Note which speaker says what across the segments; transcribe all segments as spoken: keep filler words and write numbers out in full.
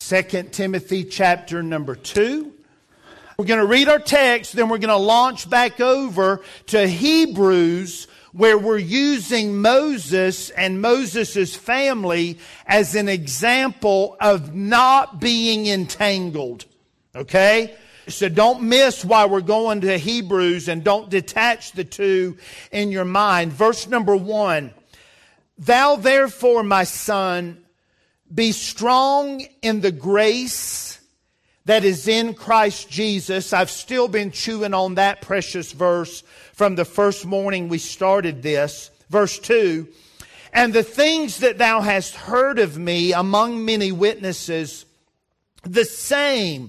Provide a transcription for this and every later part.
Speaker 1: Second Timothy chapter number two. We're going to read our text, then we're going to launch back over to Hebrews, where we're using Moses and Moses' family as an example of not being entangled. Okay? So don't miss why we're going to Hebrews, and don't detach the two in your mind. Verse number one. Thou therefore, my son, be strong in the grace that is in Christ Jesus. I've still been chewing on that precious verse from the first morning we started this. Verse two. And the things that thou hast heard of me among many witnesses, the same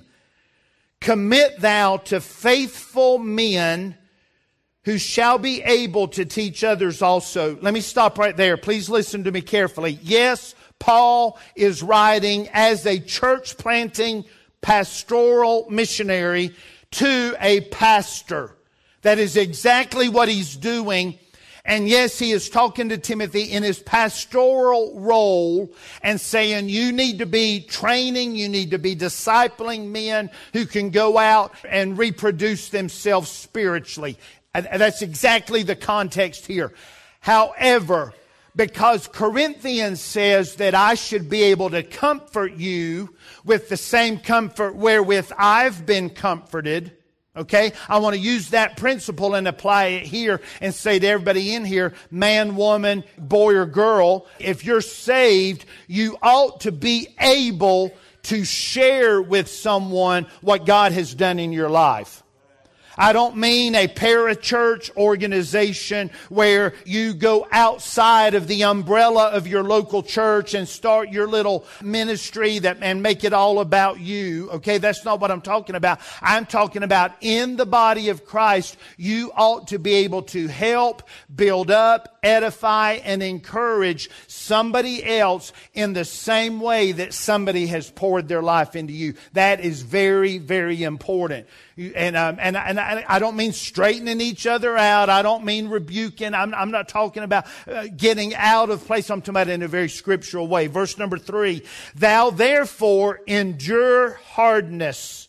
Speaker 1: commit thou to faithful men who shall be able to teach others also. Let me stop right there. Please listen to me carefully. Yes, Paul is writing as a church planting pastoral missionary to a pastor. That is exactly what he's doing. And yes, he is talking to Timothy in his pastoral role and saying, you need to be training, you need to be discipling men who can go out and reproduce themselves spiritually. And that's exactly the context here. However, because Corinthians says that I should be able to comfort you with the same comfort wherewith I've been comforted. Okay? I want to use that principle and apply it here and say to everybody in here, man, woman, boy, or girl, if you're saved, you ought to be able to share with someone what God has done in your life. I don't mean a parachurch organization where you go outside of the umbrella of your local church and start your little ministry that and make it all about you. Okay, that's not what I'm talking about. I'm talking about in the body of Christ, you ought to be able to help, build up, edify, and encourage somebody else in the same way that somebody has poured their life into you. That is very, very important. And um, and and I, I don't mean straightening each other out. I don't mean rebuking. I'm I'm not talking about uh, getting out of place. I'm talking about in a very scriptural way. Verse number three: Thou therefore endure hardness.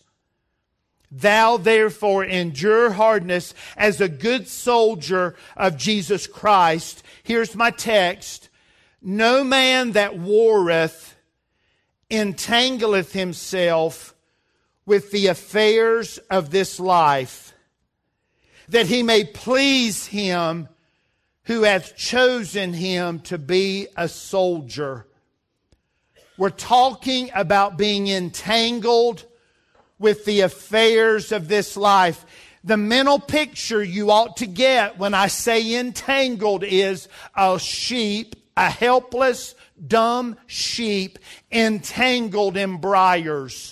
Speaker 1: Thou therefore endure hardness as a good soldier of Jesus Christ. Here's my text: No man that warreth entangleth himself with the affairs of this life, that he may please him who hath chosen him to be a soldier. We're talking about being entangled with the affairs of this life. The mental picture you ought to get when I say entangled is a sheep, a helpless, dumb sheep entangled in briars.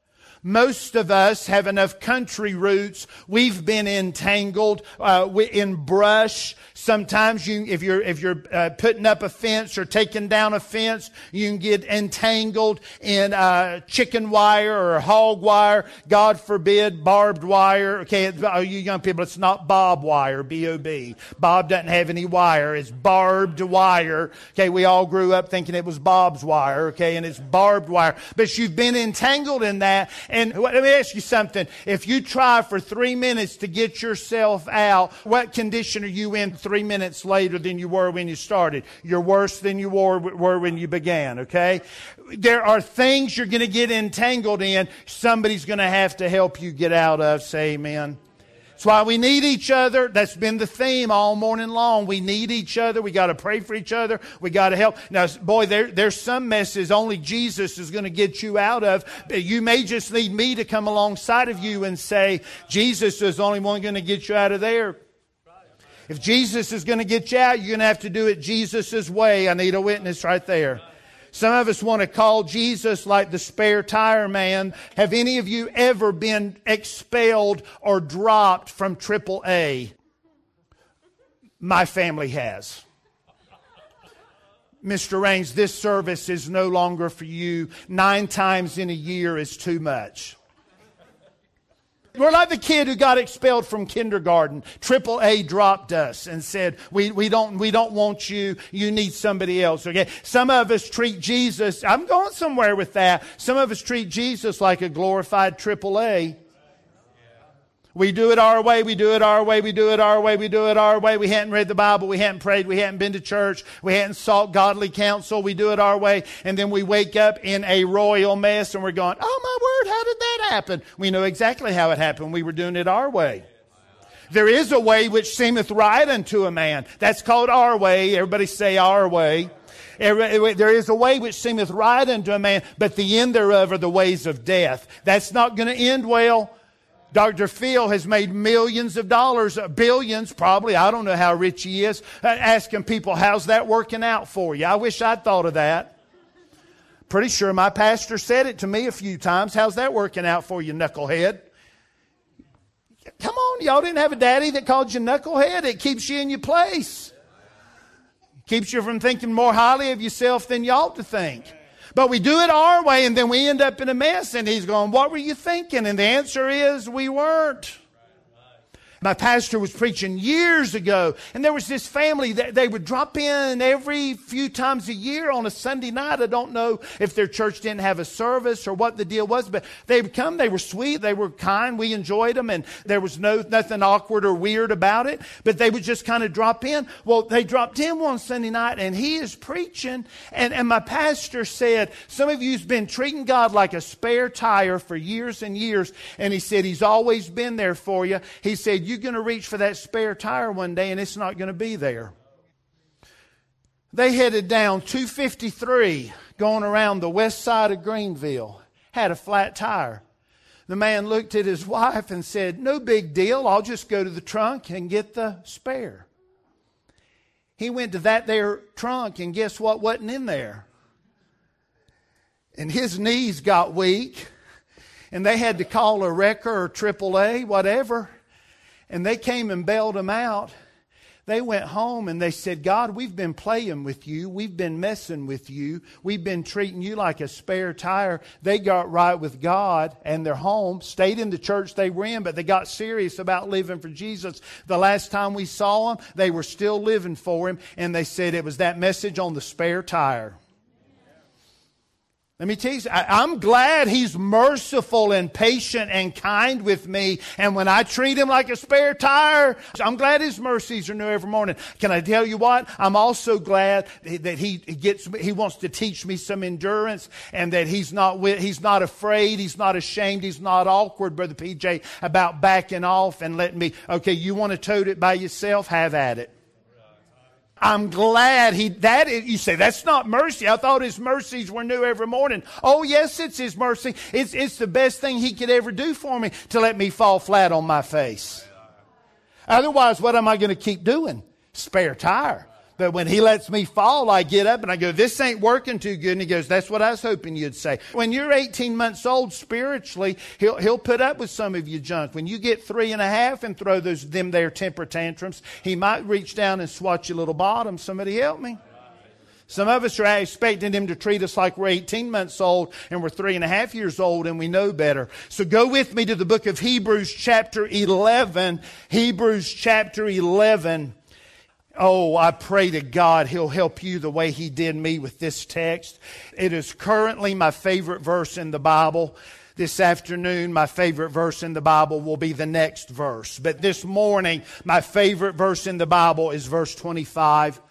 Speaker 1: Most of us have enough country roots. We've been entangled uh, in brush. Sometimes you, if you're if you're uh, putting up a fence or taking down a fence, you can get entangled in uh, chicken wire or hog wire. God forbid, barbed wire. Okay, oh, you young people, it's not bob wire, B O B. Bob doesn't have any wire. It's barbed wire. Okay, we all grew up thinking it was Bob's wire. Okay, and it's barbed wire. But you've been entangled in that. And let me ask you something. If you try for three minutes to get yourself out, what condition are you in three minutes later than you were when you started? You're worse than you were, were when you began, okay? There are things you're going to get entangled in. Somebody's going to have to help you get out of. Say amen. That's why we need each other. That's been the theme all morning long. We need each other. We got to pray for each other. We got to help. Now, boy, there, there's some messes only Jesus is going to get you out of. You may just need me to come alongside of you and say, Jesus is the only one going to get you out of there. If Jesus is going to get you out, you're going to have to do it Jesus' way. I need a witness right there. Some of us want to call Jesus like the spare tire man. Have any of you ever been expelled or dropped from triple A? My family has. Mister Raines, this service is no longer for you. Nine times in a year is too much. We're like the kid who got expelled from kindergarten. Triple A dropped us and said, we, we don't, we don't want you. You need somebody else. Okay. Some of us treat Jesus. I'm going somewhere with that. Some of us treat Jesus like a glorified triple A. We do it our way, we do it our way, we do it our way, we do it our way. We hadn't read the Bible, we hadn't prayed, we hadn't been to church, we hadn't sought godly counsel. We do it our way, and then we wake up in a royal mess and we're going, oh my word, how did that happen? We know exactly how it happened. We were doing it our way. There is a way which seemeth right unto a man. That's called our way. Everybody say our way. There is a way which seemeth right unto a man, but the end thereof are the ways of death. That's not going to end well. Doctor Phil has made millions of dollars, billions probably, I don't know how rich he is, asking people, how's that working out for you? I wish I'd thought of that. Pretty sure my pastor said it to me a few times. How's that working out for you, knucklehead? Come on, y'all didn't have a daddy that called you knucklehead? It keeps you in your place. Keeps you from thinking more highly of yourself than you ought to think. But we do it our way, and then we end up in a mess, and he's going, what were you thinking? And the answer is, we weren't. My pastor was preaching years ago, and there was this family that they would drop in every few times a year on a Sunday night. I don't know if their church didn't have a service or what the deal was, but they would come. They were sweet. They were kind. We enjoyed them, and there was no nothing awkward or weird about it, but they would just kind of drop in. Well, they dropped in one Sunday night, and he is preaching, and, and my pastor said, some of you's been treating God like a spare tire for years and years, and he said, he's always been there for you. He said, you're going to reach for that spare tire one day and it's not going to be there. They headed down two fifty-three going around the west side of Greenville. Had a flat tire. The man looked at his wife and said, no big deal. I'll just go to the trunk and get the spare. He went to that there trunk, and guess what wasn't in there? And his knees got weak, and they had to call a wrecker or triple A, whatever. And they came and bailed him out. They went home and they said, God, we've been playing with you. We've been messing with you. We've been treating you like a spare tire. They got right with God and they're home, stayed in the church they were in, but they got serious about living for Jesus. The last time we saw them, they were still living for Him. And they said it was that message on the spare tire. Let me tell you, I'm glad He's merciful and patient and kind with me. And when I treat Him like a spare tire, I'm glad His mercies are new every morning. Can I tell you what? I'm also glad that He gets, He wants to teach me some endurance, and that He's not, He's not afraid, He's not ashamed, He's not awkward, Brother P J, about backing off and letting me, okay, you want to tote it by yourself? Have at it. I'm glad he, that is, you say, that's not mercy. I thought His mercies were new every morning. Oh, yes, it's His mercy. It's, it's the best thing He could ever do for me, to let me fall flat on my face. Otherwise, what am I going to keep doing? Spare tire. But when He lets me fall, I get up and I go, this ain't working too good. And He goes, that's what I was hoping you'd say. When you're eighteen months old spiritually, He'll, he'll put up with some of your junk. When you get three and a half and throw those, them there temper tantrums, He might reach down and swat your little bottom. Somebody help me. Some of us are expecting Him to treat us like we're eighteen months old and we're three and a half years old and we know better. So go with me to the book of Hebrews chapter eleven. Hebrews chapter eleven. Oh, I pray to God He'll help you the way He did me with this text. It is currently my favorite verse in the Bible. This afternoon, my favorite verse in the Bible will be the next verse. But this morning, my favorite verse in the Bible is verse twenty-five.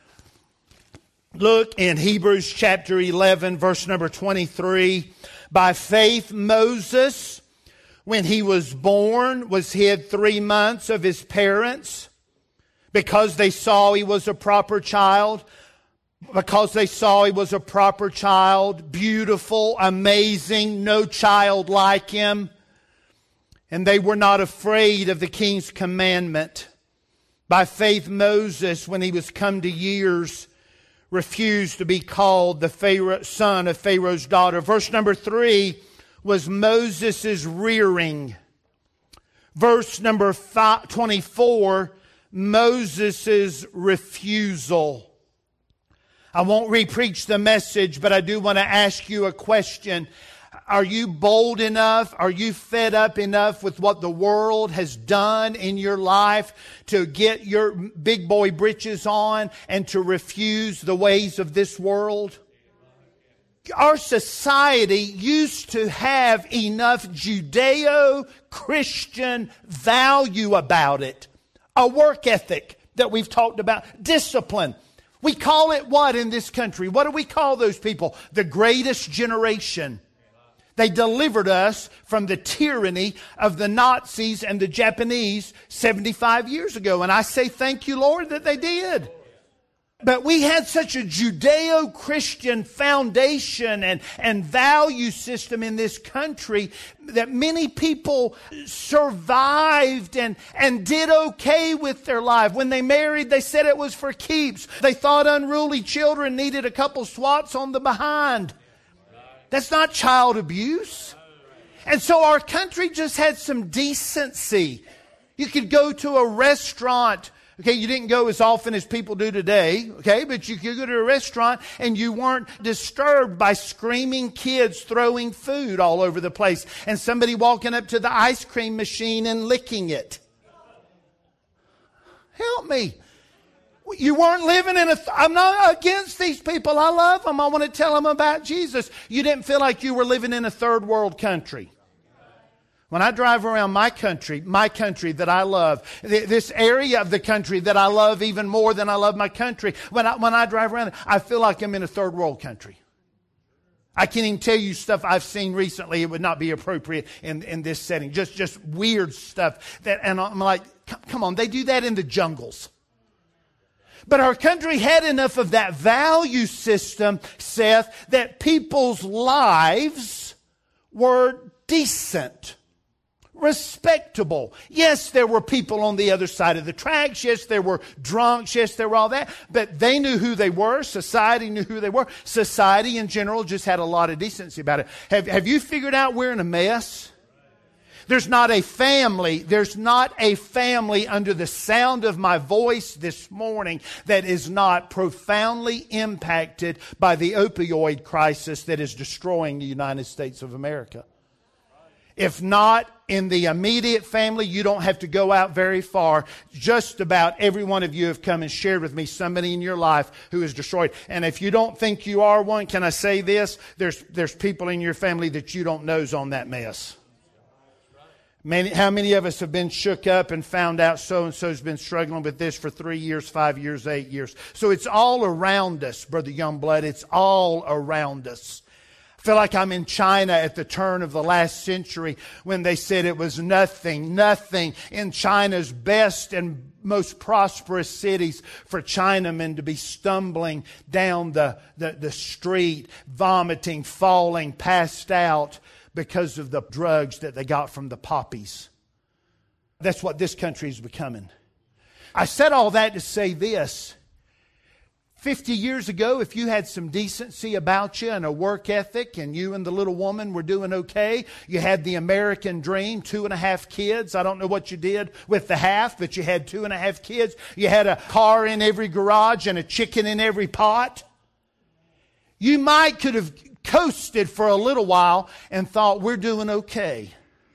Speaker 1: Look in Hebrews chapter eleven, verse number twenty-three. By faith, Moses, when he was born, was hid three months of his parents, because they saw he was a proper child, because they saw he was a proper child, beautiful, amazing, no child like him. And they were not afraid of the king's commandment. By faith, Moses, when he was come to years, refused to be called the Pharaoh, son of Pharaoh's daughter. Verse number three was Moses' rearing. Verse number five, twenty-four, Moses' refusal. I won't re-preach the message, but I do want to ask you a question. Are you bold enough? Are you fed up enough with what the world has done in your life to get your big boy britches on and to refuse the ways of this world? Our society used to have enough Judeo-Christian value about it. A work ethic that we've talked about. Discipline. We call it what in this country? What do we call those people? The greatest generation. They delivered us from the tyranny of the Nazis and the Japanese seventy-five years ago. And I say thank you, Lord, that they did. But we had such a Judeo-Christian foundation and, and value system in this country that many people survived and, and did okay with their life. When they married, they said it was for keeps. They thought unruly children needed a couple swats on the behind. That's not child abuse. And so our country just had some decency. You could go to a restaurant. Okay, you didn't go as often as people do today, okay, but you could go to a restaurant and you weren't disturbed by screaming kids throwing food all over the place and somebody walking up to the ice cream machine and licking it. Help me. You weren't living in a... Th- I'm not against these people. I love them. I want to tell them about Jesus. You didn't feel like you were living in a third world country. When I drive around my country, my country that I love, th- this area of the country that I love even more than I love my country, when I, when I drive around, I feel like I'm in a third world country. I can't even tell you stuff I've seen recently. It would not be appropriate in, in this setting. Just, just weird stuff. That, and I'm like, come on, they do that in the jungles. But our country had enough of that value system, Seth, that people's lives were decent. Respectable. Yes, there were people on the other side of the tracks. Yes, there were drunks. Yes, there were all that. But they knew who they were. Society knew who they were. Society in general just had a lot of decency about it. Have, have you figured out we're in a mess? There's not a family, there's not a family under the sound of my voice this morning that is not profoundly impacted by the opioid crisis that is destroying the United States of America. If not in the immediate family, you don't have to go out very far. Just about every one of you have come and shared with me somebody in your life who is destroyed. And if you don't think you are one, can I say this? There's, there's people in your family that you don't know's on that mess. Many, how many of us have been shook up and found out so-and-so's been struggling with this for three years, five years, eight years. So it's all around us, Brother Youngblood. It's all around us. I feel like I'm in China at the turn of the last century when they said it was nothing, nothing in China's best and most prosperous cities for Chinamen to be stumbling down the, the, the street, vomiting, falling, passed out because of the drugs that they got from the poppies. That's what this country is becoming. I said all that to say this. Fifty years ago, if you had some decency about you and a work ethic and you and the little woman were doing okay, you had the American dream, two and a half kids. I don't know what you did with the half, but you had two and a half kids. You had a car in every garage and a chicken in every pot. You might could have coasted for a little while and thought, we're doing okay.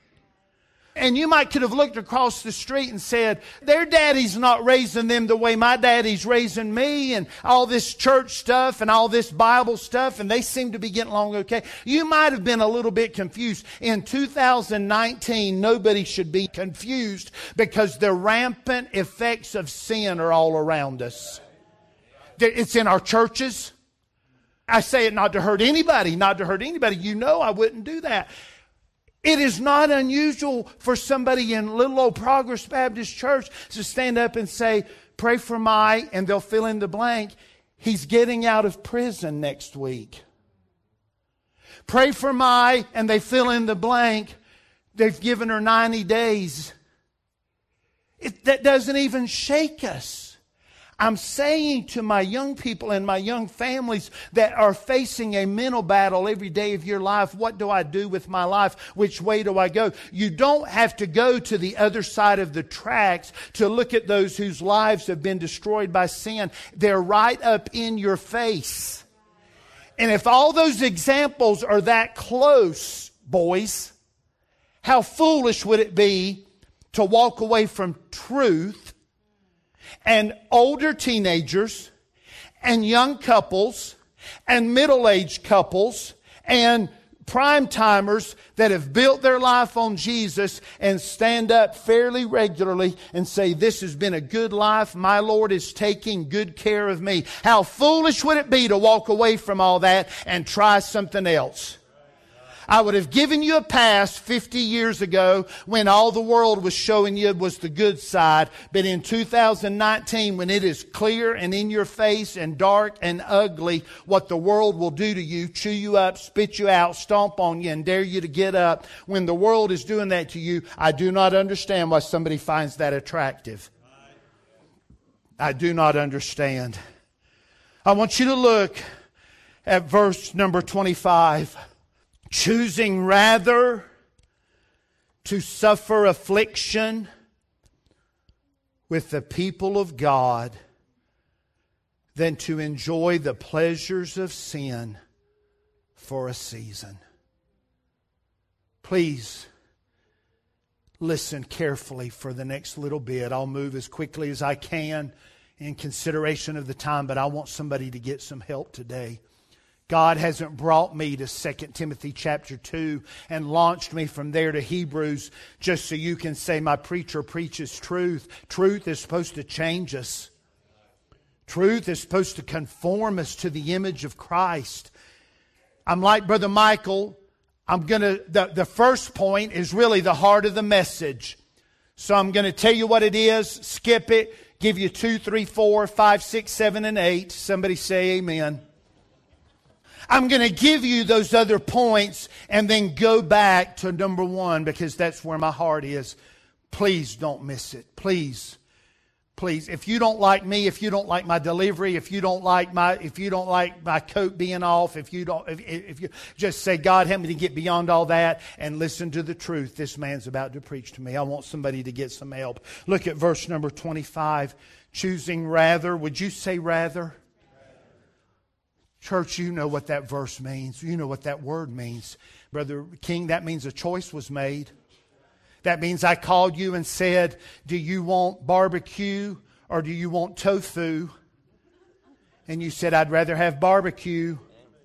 Speaker 1: And you might could have looked across the street and said, their daddy's not raising them the way my daddy's raising me, and all this church stuff and all this Bible stuff, and they seem to be getting along okay. You might have been a little bit confused. In two thousand nineteen, nobody should be confused because the rampant effects of sin are all around us. It's in our churches. I say it not to hurt anybody, not to hurt anybody. You know I wouldn't do that. It is not unusual for somebody in little old Progress Baptist Church to stand up and say, pray for my, and they'll fill in the blank, he's getting out of prison next week. Pray for my, and they fill in the blank, they've given her ninety days. It, that doesn't even shake us. I'm saying to my young people and my young families that are facing a mental battle every day of your life, what do I do with my life? Which way do I go? You don't have to go to the other side of the tracks to look at those whose lives have been destroyed by sin. They're right up in your face. And if all those examples are that close boys, how foolish would it be to walk away from truth, and older teenagers and young couples and middle-aged couples and prime timers that have built their life on Jesus and stand up fairly regularly and say, this has been a good life. My Lord is taking good care of me. How foolish would it be to walk away from all that and try something else? I would have given you a pass fifty years ago when all the world was showing you was the good side. But in two thousand nineteen, when it is clear and in your face and dark and ugly what the world will do to you, chew you up, spit you out, stomp on you, and dare you to get up, when the world is doing that to you, I do not understand why somebody finds that attractive. I do not understand. I want you to look at verse number twenty-five. Choosing rather to suffer affliction with the people of God than to enjoy the pleasures of sin for a season. Please listen carefully for the next little bit. I'll move as quickly as I can in consideration of the time, but I want somebody to get some help today. God hasn't brought me to Second Timothy chapter two and launched me from there to Hebrews just so you can say my preacher preaches truth. Truth is supposed to change us. Truth is supposed to conform us to the image of Christ. I'm like Brother Michael. I'm gonna the, the first point is really the heart of the message. So I'm going to tell you what it is, skip it, give you two, three, four, five, six, seven, and eight. Somebody say amen. I'm going to give you those other points and then go back to number one because that's where my heart is. Please don't miss it. Please. Please. If you don't like me, if you don't like my delivery, if you don't like my, if you don't like my coat being off, if you don't, if, if you just say, God, help me to get beyond all that and listen to the truth this man's about to preach to me. I want somebody to get some help. Look at verse number twenty-five. Choosing rather. Would you say rather? Church, you know what that verse means. You know what that word means. Brother King, that means a choice was made. That means I called you and said, do you want barbecue or do you want tofu? And you said, I'd rather have barbecue.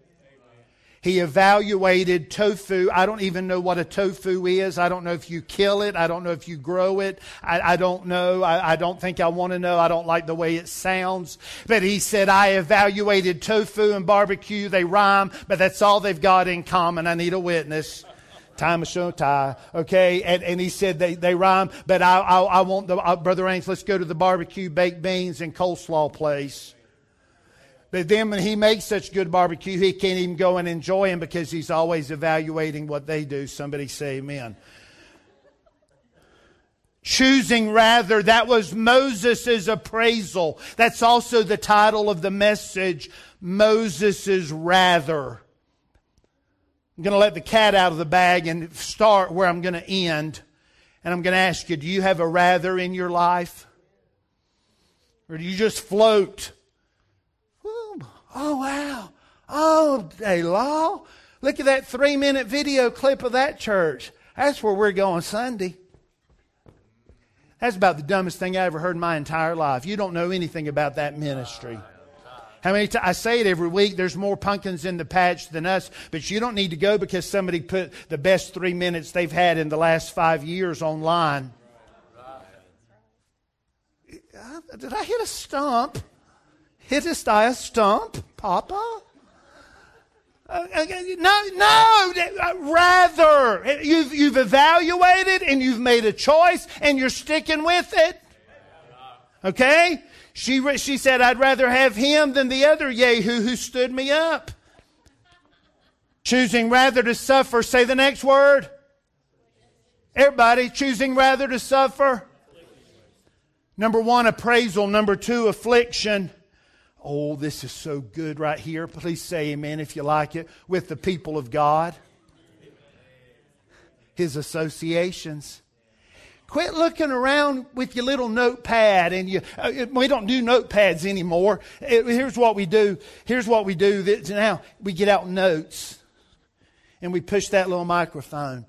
Speaker 1: He evaluated tofu. I don't even know what a tofu is. I don't know if you kill it. I don't know if you grow it. I, I don't know. I, I don't think I want to know. I don't like the way it sounds. But he said, I evaluated tofu and barbecue. They rhyme, but that's all they've got in common. I need a witness. Time of show tie. Okay. And, and he said they, they rhyme, but I, I, I want the, uh, Brother Ames, let's go to the barbecue, baked beans, and coleslaw place. But then when he makes such good barbecue, he can't even go and enjoy them because he's always evaluating what they do. Somebody say amen. Choosing rather, that was Moses' appraisal. That's also the title of the message, Moses' rather. I'm going to let the cat out of the bag and start where I'm going to end. And I'm going to ask you, do you have a rather in your life? Or do you just float? Oh, wow. Oh, hey, law. Look at that three-minute video clip of that church. That's where we're going Sunday. That's about the dumbest thing I ever heard in my entire life. You don't know anything about that ministry. How many times I say it every week, there's more pumpkins in the patch than us, but you don't need to go because somebody put the best three minutes they've had in the last five years online. Did I hit a stump? Hittest I a stump, Papa? Uh, no, no, rather. You've, you've evaluated and you've made a choice and you're sticking with it. Okay? She, she said, I'd rather have him than the other Yahoo who stood me up. Choosing rather to suffer. Say the next word. Everybody, choosing rather to suffer. Number one, appraisal. Number two, affliction. Oh, this is so good right here. Please say amen if you like it. With the people of God. His associations. Quit looking around with your little notepad and you. Uh, we don't do notepads anymore. It, here's what we do. Here's what we do. Now we get out notes. And we push that little microphone.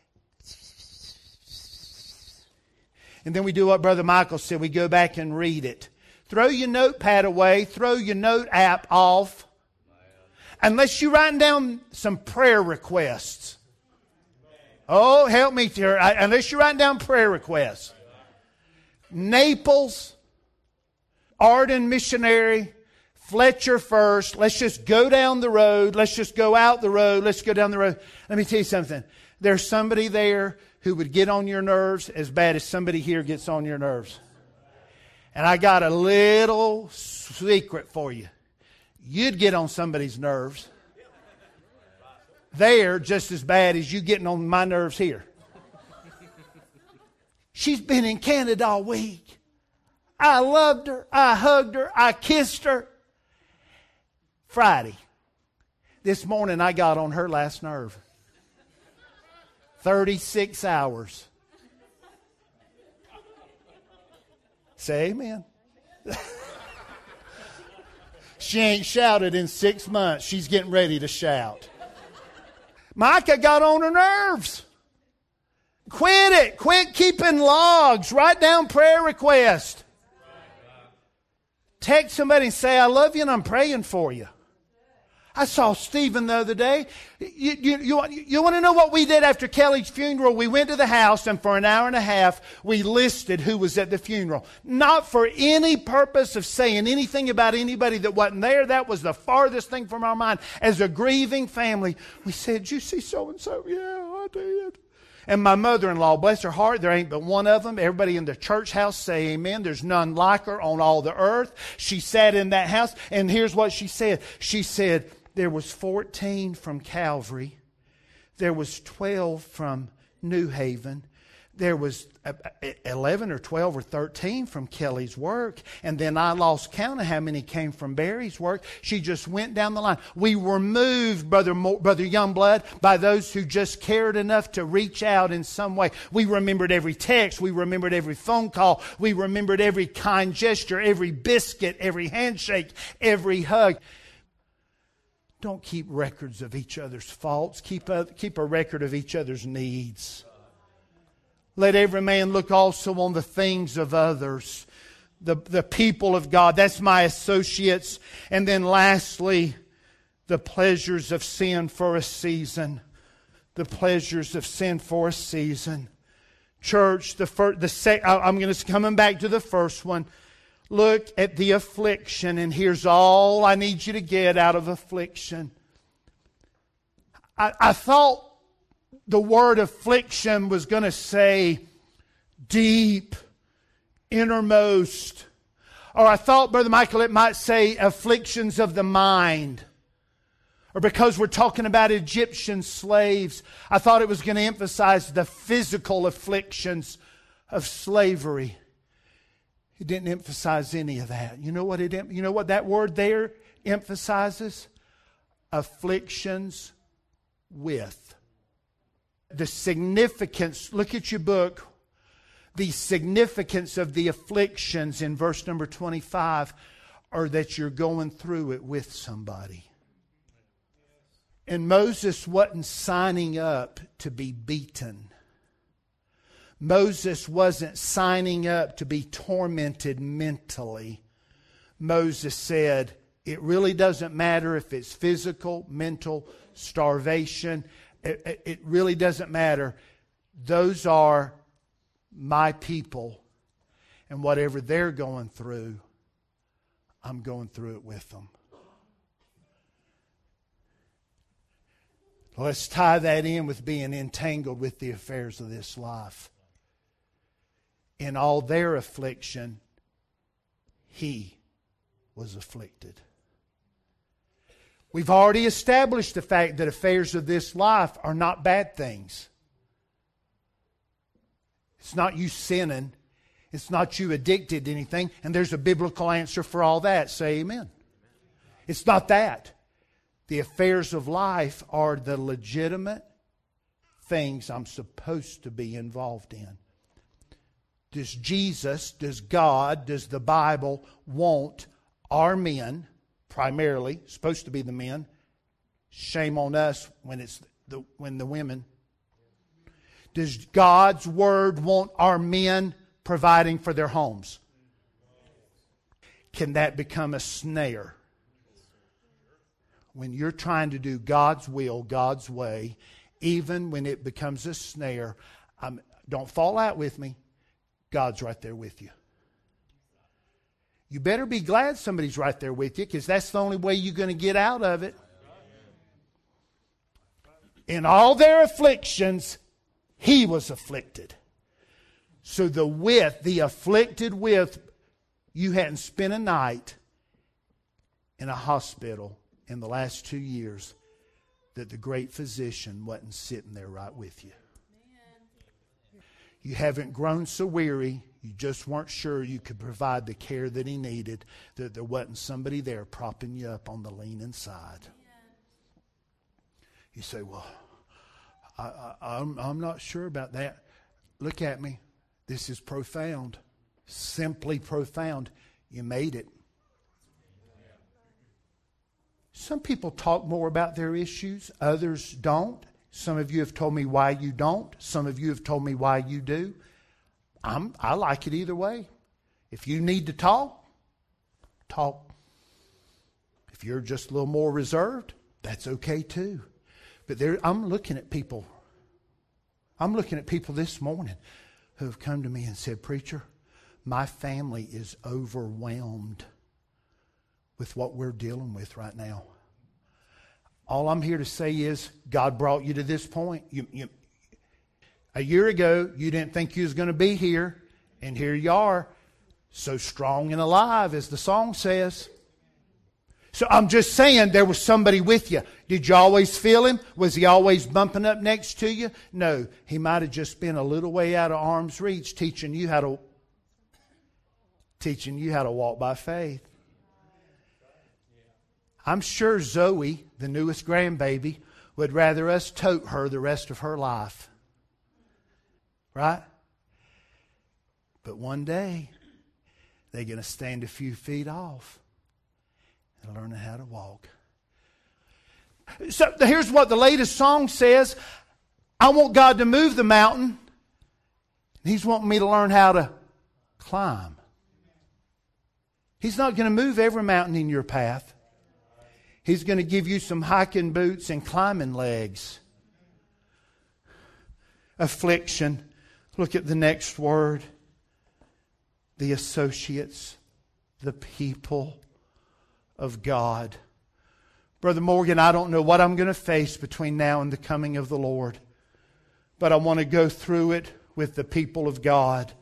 Speaker 1: And then we do what Brother Michael said. We go back and read it. Throw your notepad away. Throw your note app off. Unless you're writing down some prayer requests. Oh, help me here. Unless you're writing down prayer requests. Naples, Arden Missionary, Fletcher First. Let's just go down the road. Let's just go out the road. Let's go down the road. Let me tell you something. There's somebody there who would get on your nerves as bad as somebody here gets on your nerves. And I got a little secret for you. You'd get on somebody's nerves there just as bad as you getting on my nerves here. She's been in Canada all week. I loved her. I hugged her. I kissed her. Friday. This morning I got on her last nerve. thirty-six hours. Say amen. She ain't shouted in six months. She's getting ready to shout. Micah got on her nerves. Quit it. Quit keeping logs. Write down prayer requests. Text somebody and say, I love you and I'm praying for you. I saw Stephen the other day. You, you, you, you want to know what we did after Kelly's funeral? We went to the house and for an hour and a half we listed who was at the funeral. Not for any purpose of saying anything about anybody that wasn't there. That was the farthest thing from our mind. As a grieving family, we said, did you see so-and-so? Yeah, I did. And my mother-in-law, bless her heart, there ain't but one of them. Everybody in the church house say amen. There's none like her on all the earth. She sat in that house, and here's what she said. She said, there was fourteen from Calvary. There was twelve from New Haven. There was eleven or twelve or thirteen from Kelly's work. And then I lost count of how many came from Barry's work. She just went down the line. We were moved, Brother, Mo- Brother Youngblood, by those who just cared enough to reach out in some way. We remembered every text. We remembered every phone call. We remembered every kind gesture, every biscuit, every handshake, every hug. Don't keep records of each other's faults. Keep a, keep a record of each other's needs. Let every man look also on the things of others. The, the people of God. That's my associates. And then lastly, the pleasures of sin for a season. The pleasures of sin for a season. Church, the first, the sec, I'm going to coming back to the first one. Look at the affliction, and here's all I need you to get out of affliction. I, I thought the word affliction was going to say deep, innermost. Or I thought, Brother Michael, it might say afflictions of the mind. Or because we're talking about Egyptian slaves, I thought it was going to emphasize the physical afflictions of slavery. It didn't emphasize any of that. You know what it? You know what that word there emphasizes? Afflictions with. The significance, look at your book, the significance of the afflictions in verse number twenty-five are that you're going through it with somebody. And Moses wasn't signing up to be beaten. Moses wasn't signing up to be tormented mentally. Moses said, it really doesn't matter if it's physical, mental, starvation. It, it, it really doesn't matter. Those are my people. And whatever they're going through, I'm going through it with them. Let's tie that in with being entangled with the affairs of this life. In all their affliction, He was afflicted. We've already established the fact that affairs of this life are not bad things. It's not you sinning. It's not you addicted to anything. And there's a biblical answer for all that. Say amen. It's not that. The affairs of life are the legitimate things I'm supposed to be involved in. Does Jesus, does God, does the Bible want our men, primarily, supposed to be the men, shame on us when it's the, when the women? Does God's Word want our men providing for their homes? Can that become a snare? When you're trying to do God's will, God's way, even when it becomes a snare, I'm, don't fall out with me. God's right there with you. You better be glad somebody's right there with you, because that's the only way you're going to get out of it. In all their afflictions, He was afflicted. So the with, the afflicted with, you hadn't spent a night in a hospital in the last two years that the great physician wasn't sitting there right with you. You haven't grown so weary, you just weren't sure you could provide the care that He needed, that there wasn't somebody there propping you up on the leaning side. You say, well, I, I, I'm, I'm not sure about that. Look at me. This is profound. Simply profound. You made it. Some people talk more about their issues. Others don't. Some of you have told me why you don't. Some of you have told me why you do. I'm, I like it either way. If you need to talk, talk. If you're just a little more reserved, that's okay too. But there, I'm looking at people. I'm looking at people this morning who have come to me and said, preacher, my family is overwhelmed with what we're dealing with right now. All I'm here to say is God brought you to this point. You, you, a year ago, you didn't think you was going to be here, and here you are, so strong and alive, as the song says. So I'm just saying there was somebody with you. Did you always feel Him? Was He always bumping up next to you? No, He might have just been a little way out of arm's reach, teaching you how to teaching you how to walk by faith. I'm sure Zoe, the newest grandbaby, would rather us tote her the rest of her life. Right? But one day, they're going to stand a few feet off and learn how to walk. So here's what the latest song says. I want God to move the mountain. He's wanting me to learn how to climb. He's not going to move every mountain in your path. He's going to give you some hiking boots and climbing legs. Affliction. Look at the next word. The associates, the people of God. Brother Morgan, I don't know what I'm going to face between now and the coming of the Lord, but I want to go through it with the people of God.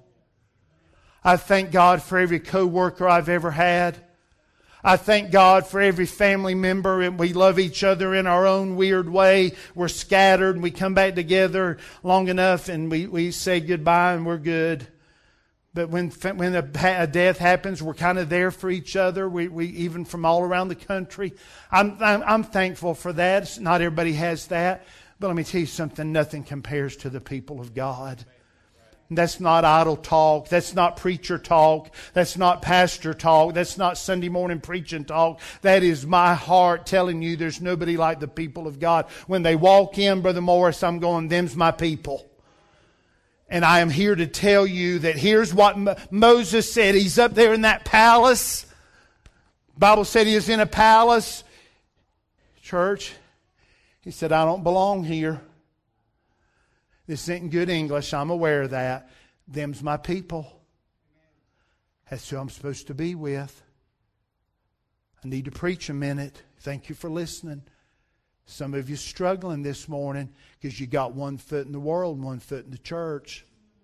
Speaker 1: I thank God for every co-worker I've ever had. I thank God for every family member, and we love each other in our own weird way. We're scattered and we come back together long enough and we, we say goodbye and we're good. But when when a, a death happens, we're kind of there for each other. We we even from all around the country. I'm, I'm I'm thankful for that. Not everybody has that, but let me tell you something. Nothing compares to the people of God. That's not idle talk. That's not preacher talk. That's not pastor talk. That's not Sunday morning preaching talk. That is my heart telling you there's nobody like the people of God. When they walk in, Brother Morris, I'm going, them's my people. And I am here to tell you that here's what Mo- Moses said. He's up there in that palace. The Bible said he was in a palace. Church, he said, I don't belong here. This isn't good English. I'm aware of that. Them's my people. That's who I'm supposed to be with. I need to preach a minute. Thank you for listening. Some of you struggling this morning because you got one foot in the world and one foot in the church.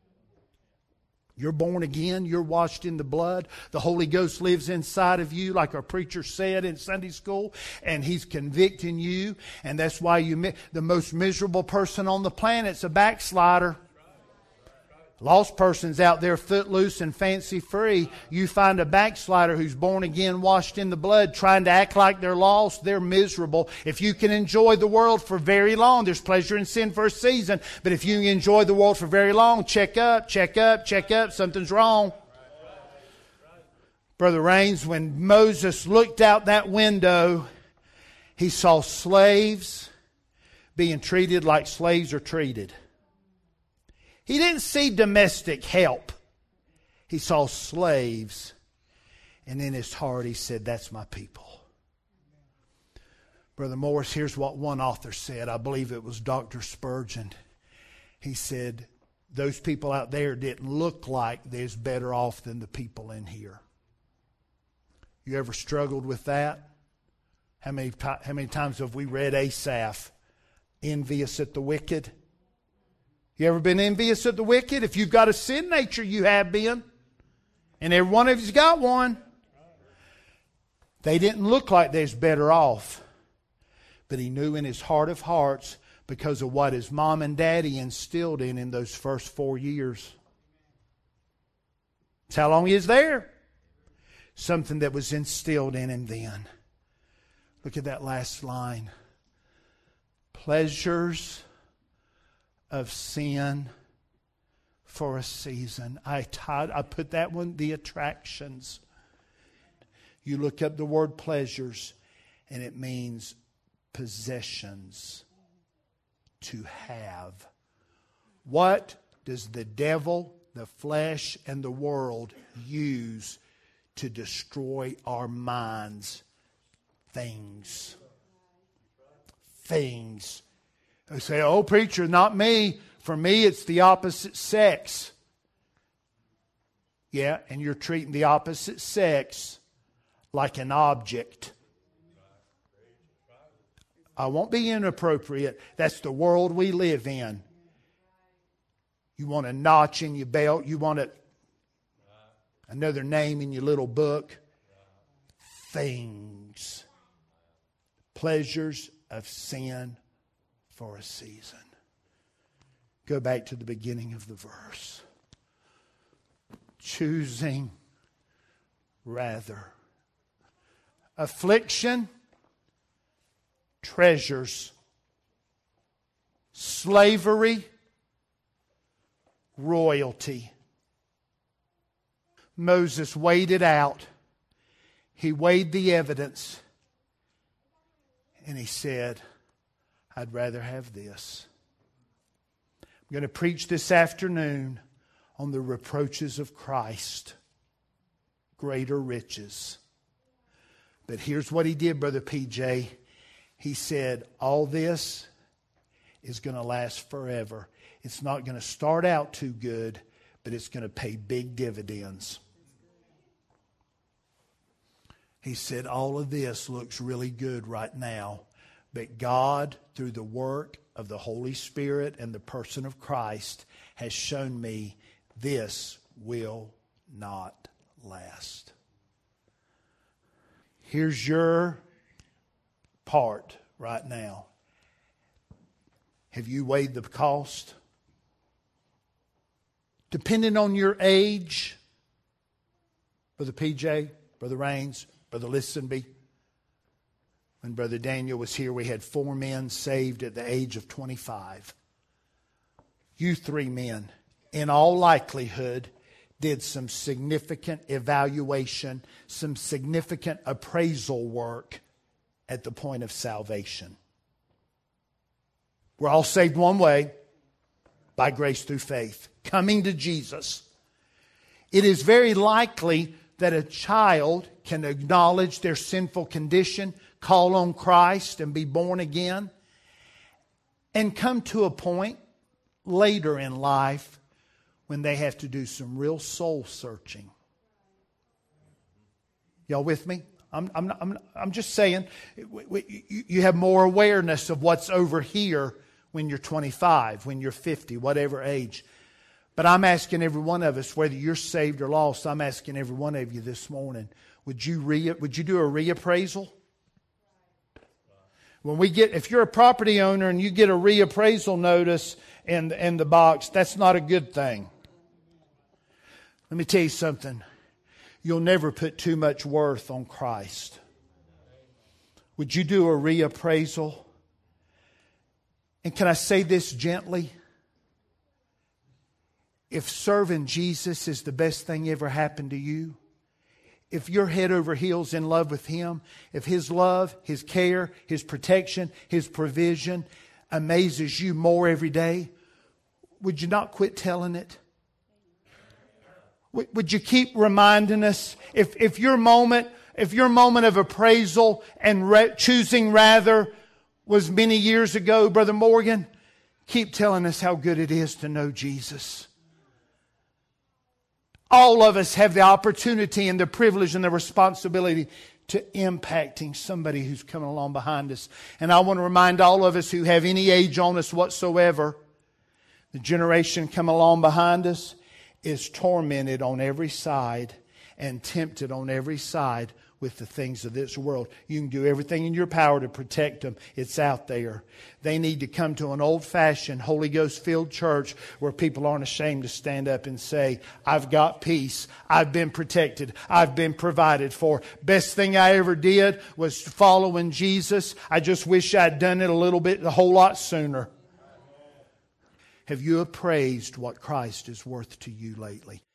Speaker 1: You're born again. You're washed in the blood. The Holy Ghost lives inside of you, like our preacher said in Sunday school, and He's convicting you. And that's why you, the most miserable person on the planet's a backslider. Lost person's out there footloose and fancy free. You find a backslider who's born again, washed in the blood, trying to act like they're lost. They're miserable. If you can enjoy the world for very long, there's pleasure in sin for a season. But if you enjoy the world for very long, check up, check up, check up. Something's wrong. Brother Raines, when Moses looked out that window, he saw slaves being treated like slaves are treated. He didn't see domestic help. He saw slaves. And in his heart he said, that's my people. Brother Morris, here's what one author said. I believe it was Doctor Spurgeon. He said, those people out there didn't look like they're better off than the people in here. You ever struggled with that? How many, how many times have we read Asaph, envious at the wicked? You ever been envious at the wicked? If you've got a sin nature, you have been. And every one of you's got one. They didn't look like they was better off. But he knew in his heart of hearts, because of what his mom and daddy instilled in him those first four years. That's how long he is there. Something that was instilled in him then. Look at that last line. Pleasures of sin for a season. I tied, I put that one, the attractions. You look up the word pleasures, and it means possessions. To have. What does the devil, the flesh, and the world use to destroy our minds? Things. Things. They say, oh, preacher, not me. For me, it's the opposite sex. Yeah, and you're treating the opposite sex like an object. I won't be inappropriate. That's the world we live in. You want a notch in your belt. You want a, another name in your little book. Things. Pleasures of sin for a season. Go back to the beginning of the verse. Choosing rather affliction, treasures, slavery, royalty. Moses weighed it out. He weighed the evidence. And he said, I'd rather have this. I'm going to preach this afternoon on the reproaches of Christ. Greater riches. But here's what he did, Brother P J. He said, all this is going to last forever. It's not going to start out too good, but it's going to pay big dividends. He said, all of this looks really good right now, but God, through the work of the Holy Spirit and the person of Christ, has shown me this will not last. Here's your part right now. Have you weighed the cost? Depending on your age, Brother P J, Brother Raines, Brother Listenby. When Brother Daniel was here, we had four men saved at the age of twenty-five. You three men, in all likelihood, did some significant evaluation, some significant appraisal work at the point of salvation. We're all saved one way, by grace through faith, coming to Jesus. It is very likely that a child can acknowledge their sinful condition, call on Christ and be born again, and come to a point later in life when they have to do some real soul searching. Y'all with me? I'm, I'm, I'm, I'm just saying, you have more awareness of what's over here when you're twenty-five, when you're fifty, whatever age. But I'm asking every one of us, whether you're saved or lost, I'm asking every one of you this morning, would you re, would you do a reappraisal? When we get, if you're a property owner and you get a reappraisal notice in, in the box, that's not a good thing. Let me tell you something. You'll never put too much worth on Christ. Would you do a reappraisal? And can I say this gently? If serving Jesus is the best thing ever happened to you, if you're head over heels in love with Him, if His love, His care, His protection, His provision amazes you more every day, would you not quit telling it? Would you keep reminding us? If, if your moment, if your moment of appraisal and re- choosing rather was many years ago, Brother Morgan, keep telling us how good it is to know Jesus. All of us have the opportunity and the privilege and the responsibility to impacting somebody who's coming along behind us. And I want to remind all of us who have any age on us whatsoever, the generation coming along behind us is tormented on every side and tempted on every side with the things of this world. You can do everything in your power to protect them. It's out there. They need to come to an old-fashioned, Holy Ghost-filled church where people aren't ashamed to stand up and say, I've got peace. I've been protected. I've been provided for. Best thing I ever did was following Jesus. I just wish I'd done it a little bit, a whole lot sooner. Have you appraised what Christ is worth to you lately?